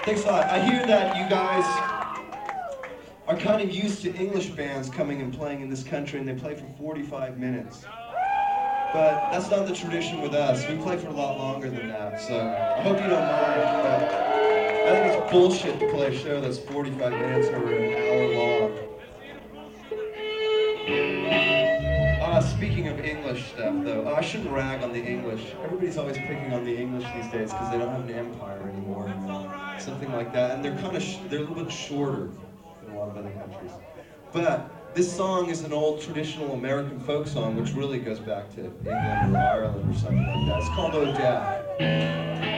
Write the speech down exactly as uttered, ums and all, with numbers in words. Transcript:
Thanks a lot. I hear that you guys are kind of used to English bands coming and playing in this country, and they play for forty-five minutes. But that's not the tradition with us. We play for a lot longer than that, so I hope you don't mind. But I think it's bullshit to play a show that's forty-five minutes or an hour long. Uh, speaking of English stuff, though, uh, I shouldn't rag on the English. Everybody's always picking on the English these days because they don't have an empire anymore, you know, something like that. And they're kind of sh- they're a little bit shorter than a lot of other countries. But this song is an old traditional American folk song, which really goes back to England or Ireland or something like that. It's called "Oh Dad."